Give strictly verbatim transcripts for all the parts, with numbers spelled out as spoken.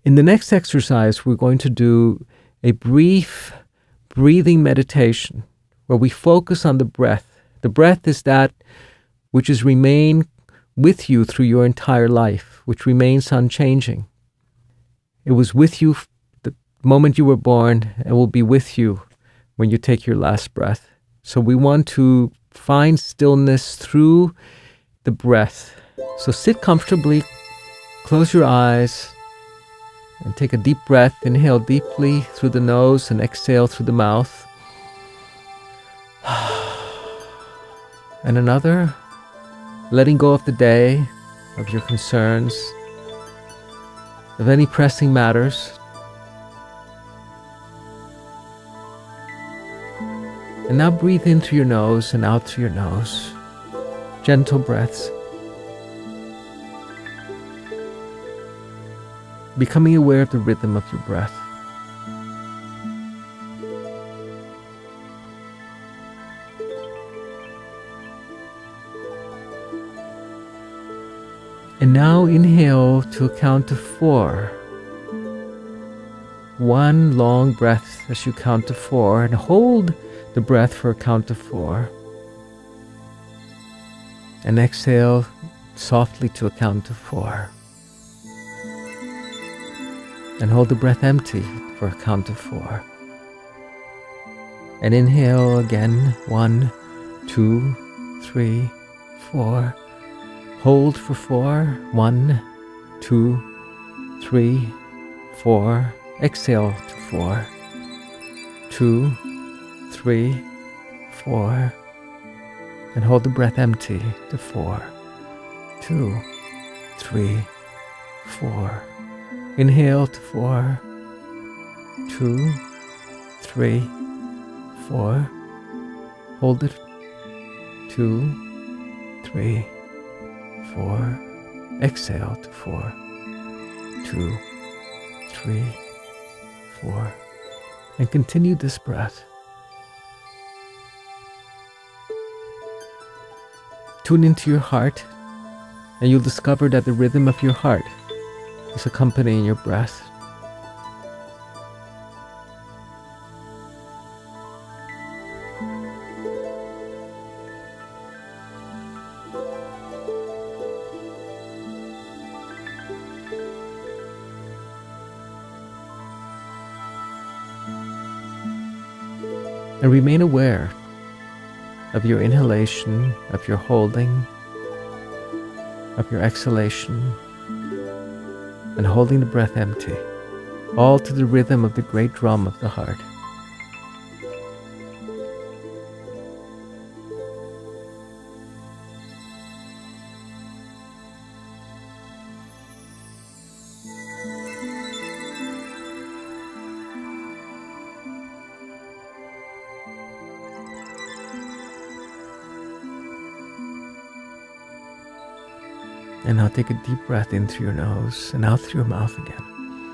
In the next exercise, we're going to do a brief breathing meditation where we focus on the breath. The breath is that which has remained with you through your entire life, which remains unchanging. It was with you the moment you were born and will be with you when you take your last breath. So we want to find stillness through the breath. So sit comfortably, close your eyes, and take a deep breath. Inhale deeply through the nose and exhale through the mouth. And another, letting go of the day, of your concerns, of any pressing matters. And now breathe in through your nose and out through your nose. Gentle breaths. Becoming aware of the rhythm of your breath. And now inhale to a count of four. One long breath as you count to four, and hold the breath for a count of four. And exhale softly to a count of four. And hold the breath empty for a count of four. And inhale again. One, two, three, four. Hold for four. One, two, three, four. Exhale to four. Two, three, four. And hold the breath empty to four. Two, three, four. Inhale to four. Two, three, four. Hold it. Two, three, four. Exhale to four. Two, three, four. And continue this breath. Tune into your heart, and you'll discover that the rhythm of your heart is accompanying your breath. And remain aware of your inhalation, of your holding, of your exhalation, and holding the breath empty, all to the rhythm of the great drum of the heart. And now take a deep breath in through your nose and out through your mouth again.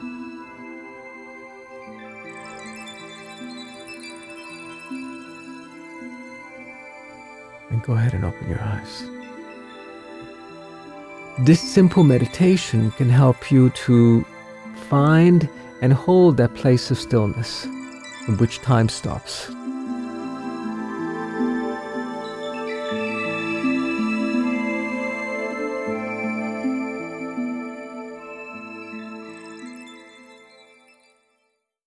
And go ahead and open your eyes. This simple meditation can help you to find and hold that place of stillness in which time stops.